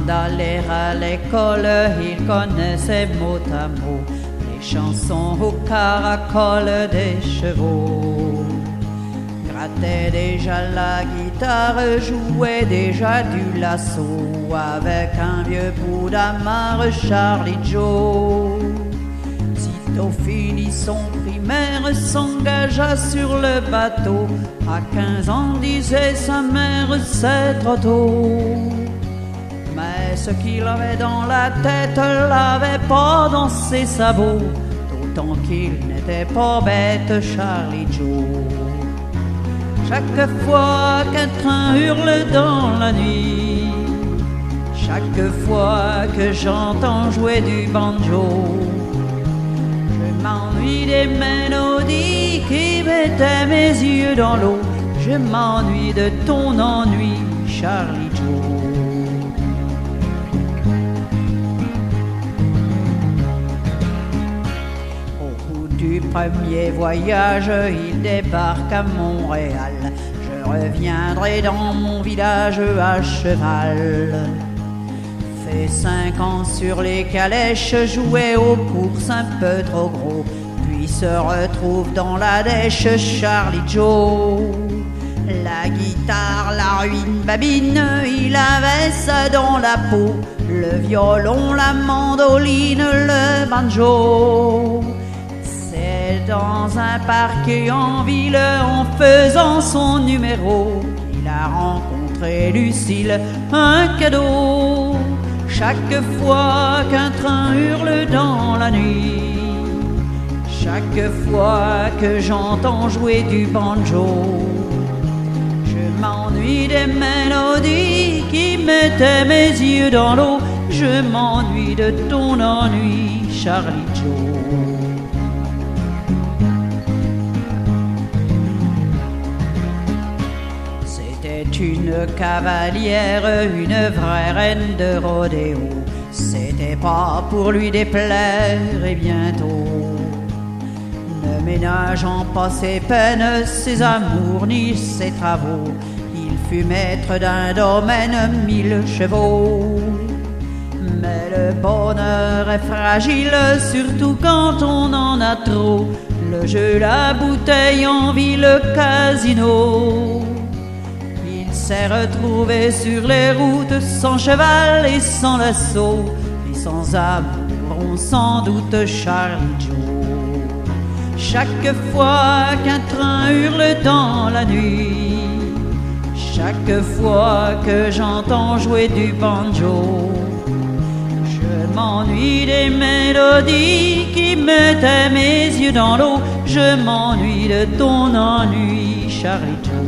d'aller à l'école, il connaissait mot à mot les chansons au caracole des chevaux. Grattait déjà la guitare, jouait déjà du lasso avec un vieux bout d'amarre, Charlie Joe. Sitôt fini son primaire, s'engagea sur le bateau. À 15 ans, disait sa mère, c'est trop tôt. Mais ce qu'il avait dans la tête l'avait pas dans ses sabots, d'autant qu'il n'était pas bête, Charlie Joe. Chaque fois qu'un train hurle dans la nuit, chaque fois que j'entends jouer du banjo, je m'ennuie des mélodies qui mettaient mes yeux dans l'eau. Je m'ennuie de ton ennui, Charlie Joe. Du premier voyage, il débarque à Montréal. Je reviendrai dans mon village à cheval. Fait 5 ans sur les calèches, jouait aux courses un peu trop gros, puis se retrouve dans la dèche, Charlie Joe. La guitare, la ruine babine, il avait ça dans la peau. Le violon, la mandoline, le banjo. Dans un parc en ville, en faisant son numéro, il a rencontré Lucille, un cadeau. Chaque fois qu'un train hurle dans la nuit, chaque fois que j'entends jouer du banjo, je m'ennuie des mélodies qui mettaient mes yeux dans l'eau. Je m'ennuie de ton ennui, Charlie Joe. Une cavalière, une vraie reine de rodéo. C'était pas pour lui déplaire et bientôt, ne ménageant pas ses peines, ses amours ni ses travaux, il fut maître d'un domaine 1000 chevaux. Mais le bonheur est fragile, surtout quand on en a trop. Le jeu, la bouteille, envie, le casino. S'est retrouvé sur les routes sans cheval et sans lasso, et sans amour, on s'en doute, Charlie Joe. Chaque fois qu'un train hurle dans la nuit, chaque fois que j'entends jouer du banjo, je m'ennuie des mélodies qui mettaient mes yeux dans l'eau. Je m'ennuie de ton ennui, Charlie Joe.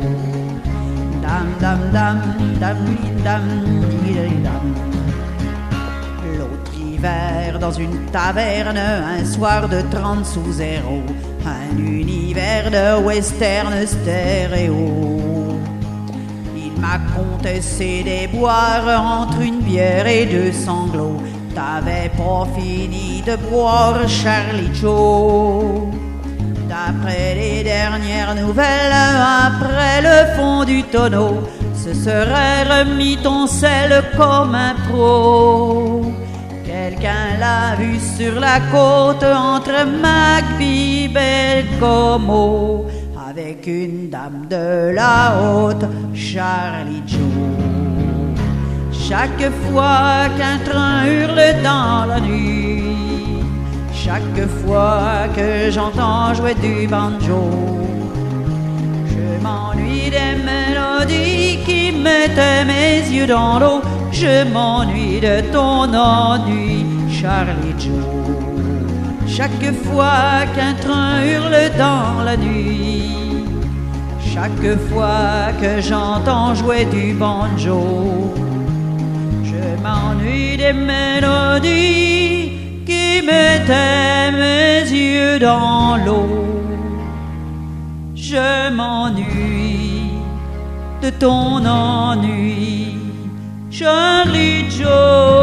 Dam, dam, dam, dam, dam. L'autre hiver, dans une taverne, un soir de 30 sous zéro, un univers de western stéréo. Il m'a conté ses déboires entre une bière et 2 sanglots. T'avais pas fini de boire, Charlie Joe. D'après les dernières nouvelles, après le fond du tonneau, se serait remis ton sel comme un pro. Quelqu'un l'a vu sur la côte entre McBee et Como, avec une dame de la haute, Charlie Joe. Chaque fois qu'un train hurle dans la nuit, chaque fois que j'entends jouer du banjo, je m'ennuie des mélodies qui mettaient mes yeux dans l'eau. Je m'ennuie de ton ennui, Charlie Joe. Chaque fois qu'un train hurle dans la nuit, chaque fois que j'entends jouer du banjo, je m'ennuie des mélodies qui mettaient mes yeux dans l'eau. Je m'ennuie de ton ennui, Charlie Joe.